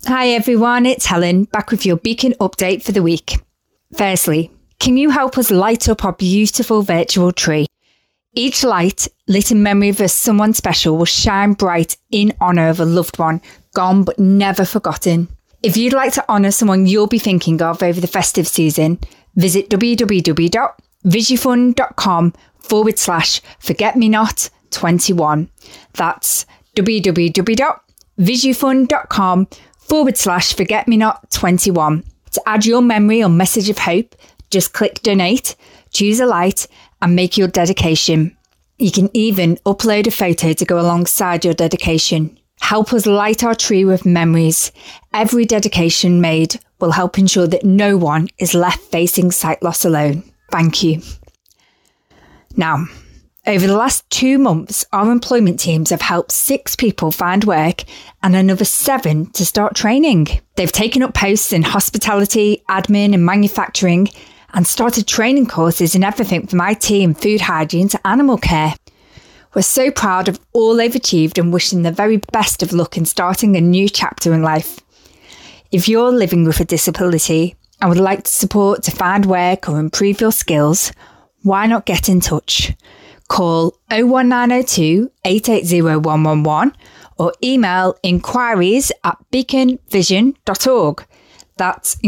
Hi everyone, it's Helen, back with your Beacon update for the week. Firstly, can you help us light up our beautiful virtual tree? Each light, lit in memory of someone special, will shine bright in honour of a loved one, gone but never forgotten. If you'd like to honour someone you'll be thinking of over the festive season, visit www.visufund.com/forgetmenot21. That's www.visufund.com/forgetmenot21. To add your memory or message of hope, just click donate, choose a light and make your dedication. You can even upload a photo to go alongside your dedication. Help us light our tree with memories. Every dedication made will help ensure that no one is left facing sight loss alone. Thank you. Now, over the last 2 months, our employment teams have helped 6 people find work and another 7 to start training. They've taken up posts in hospitality, admin and manufacturing and started training courses in everything from IT and food hygiene to animal care. We're so proud of all they've achieved and wishing the very best of luck in starting a new chapter in life. If you're living with a disability and would like to support to find work or improve your skills, why not get in touch? Call 01902 880 111 or email inquiries@beaconvision.org. That's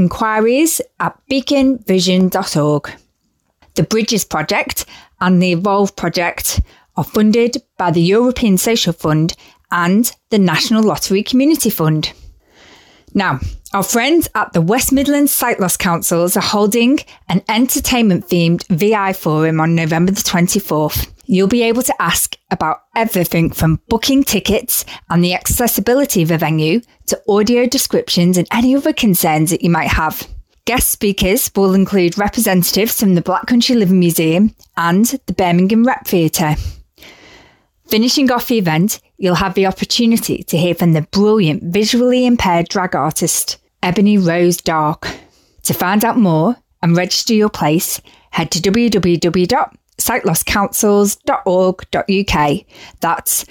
inquiries@beaconvision.org. The Bridges Project and the Evolve Project are funded by the European Social Fund and the National Lottery Community Fund. Now, our friends at the West Midlands Sight Loss Councils are holding an entertainment-themed VI forum on November the 24th. You'll be able to ask about everything from booking tickets and the accessibility of a venue to audio descriptions and any other concerns that you might have. Guest speakers will include representatives from the Black Country Living Museum and the Birmingham Rep Theatre. Finishing off the event, you'll have the opportunity to hear from the brilliant visually impaired drag artist, Ebony Rose Dark. To find out more and register your place, head to www.sightlosscouncils.org.uk. That's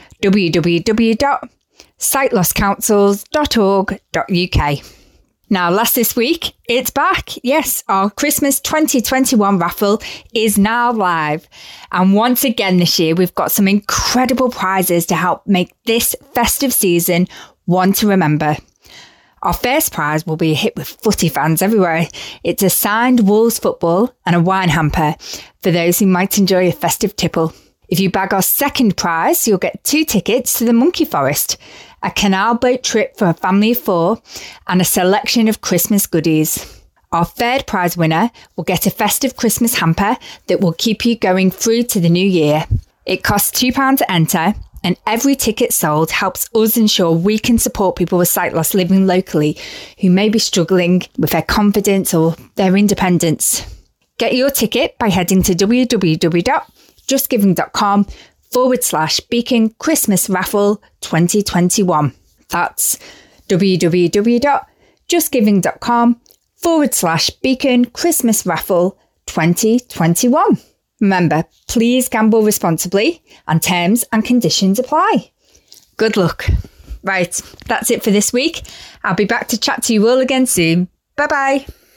www.sightlosscouncils.org.uk. Now, last this week, it's back. Yes, our Christmas 2021 raffle is now live. And once again this year, we've got some incredible prizes to help make this festive season one to remember. Our first prize will be a hit with footy fans everywhere. It's a signed Wolves football and a wine hamper for those who might enjoy a festive tipple. If you bag our second prize, you'll get 2 tickets to the Monkey Forest, a canal boat trip for a family of 4, and a selection of Christmas goodies. Our third prize winner will get a festive Christmas hamper that will keep you going through to the new year. It costs £2 to enter, and every ticket sold helps us ensure we can support people with sight loss living locally who may be struggling with their confidence or their independence. Get your ticket by heading to www.justgiving.com/Beacon Christmas Raffle 2021. That's www.justgiving.com/Beacon Christmas Raffle 2021. Remember, please gamble responsibly and terms and conditions apply. Good luck. Right, that's it for this week. I'll be back to chat to you all again soon. Bye bye.